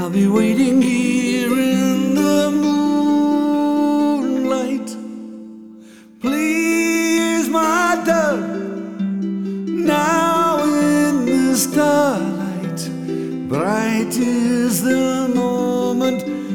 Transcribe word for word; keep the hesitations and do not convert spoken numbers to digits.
I'll be waiting here in the moonlight. Please, my dove, now in the starlight, bright is the moment